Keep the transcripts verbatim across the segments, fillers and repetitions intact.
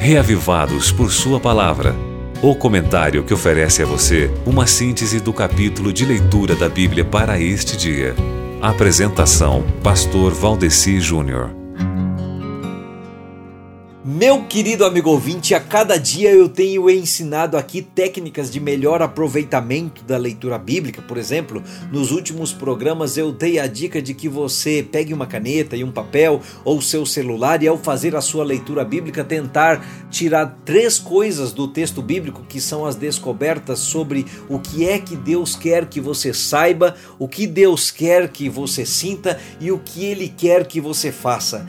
Reavivados por Sua Palavra. O comentário que oferece a você uma síntese do capítulo de leitura da Bíblia para este dia. Apresentação: Pastor Valdeci Júnior. Meu querido amigo ouvinte, a cada dia eu tenho ensinado aqui técnicas de melhor aproveitamento da leitura bíblica. Por exemplo, nos últimos programas eu dei a dica de que você pegue uma caneta e um papel ou seu celular e, ao fazer a sua leitura bíblica, tentar tirar três coisas do texto bíblico que são as descobertas sobre o que é que Deus quer que você saiba, o que Deus quer que você sinta e o que Ele quer que você faça.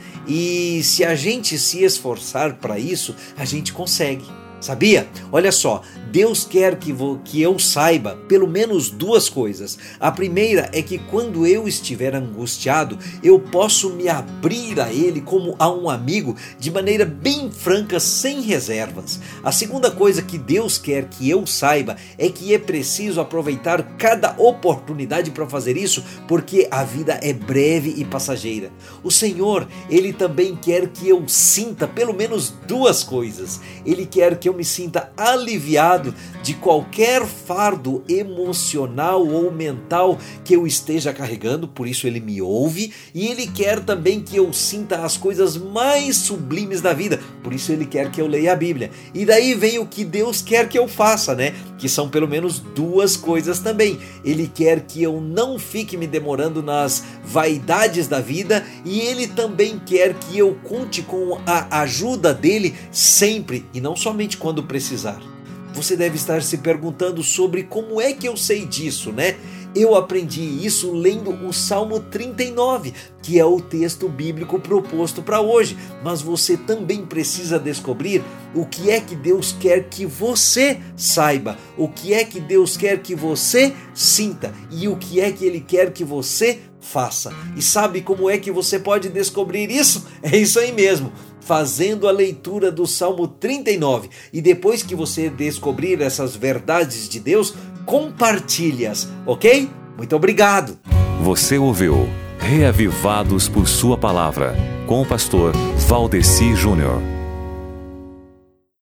E se a gente se esforçar para isso, a gente consegue. Sabia? Olha só, Deus quer que, vou, que eu saiba pelo menos duas coisas. A primeira é que quando eu estiver angustiado, eu posso me abrir a Ele como a um amigo de maneira bem franca, sem reservas. A segunda coisa que Deus quer que eu saiba é que é preciso aproveitar cada oportunidade para fazer isso, porque a vida é breve e passageira. O Senhor, Ele também quer que eu sinta pelo menos duas coisas. Ele quer que eu me sinta aliviado de qualquer fardo emocional ou mental que eu esteja carregando, por isso Ele me ouve, e Ele quer também que eu sinta as coisas mais sublimes da vida, por isso Ele quer que eu leia a Bíblia. E daí vem o que Deus quer que eu faça, né? Que são pelo menos duas coisas também. Ele quer que eu não fique me demorando nas vaidades da vida, e Ele também quer que eu conte com a ajuda dEle sempre, e não somente quando precisar. Você deve estar se perguntando sobre como é que eu sei disso, né? Eu aprendi isso lendo o Salmo trinta e nove, que é o texto bíblico proposto para hoje. Mas você também precisa descobrir o que é que Deus quer que você saiba, o que é que Deus quer que você sinta e o que é que Ele quer que você faça. E sabe como é que você pode descobrir isso? É isso aí mesmo, fazendo a leitura do Salmo trinta e nove. E depois que você descobrir essas verdades de Deus, compartilhe-as, ok? Muito obrigado! Você ouviu Reavivados por Sua Palavra, com o pastor Valdeci Júnior.